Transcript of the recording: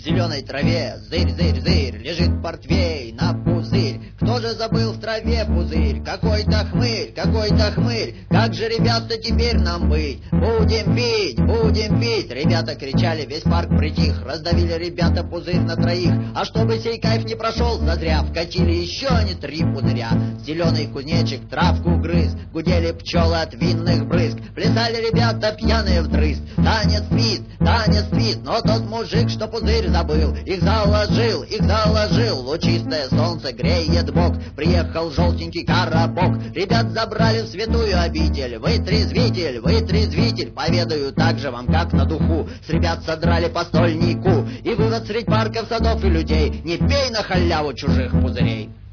зеленой траве, зырь, зырь, зырь, лежит портвейн на пузырь. Кто же забыл в траве пузырь? Какой-то хмырь, какой-то хмырь. Как же, ребята, теперь нам быть? Будем пить, будем пить. Ребята кричали, весь парк притих. Раздавили ребята пузырь на троих. А чтобы сей кайф не прошел зазря, вкатили еще они 3 пузыря. Зеленый кузнечик травку грыз, гудели пчелы от винных брызг. Плясали ребята пьяные вдрызг. Танец твит, но тот мужик, что пузырь забыл, их заложил. Лучистое солнце греет бок, приехал желтенький коробок. Ребят забрали в святую обитель. Вытрезвитель, поведаю также вам, как на духу. С ребят содрали по стольнику. И вывод средь парков, садов и людей: не пей на халяву чужих пузырей.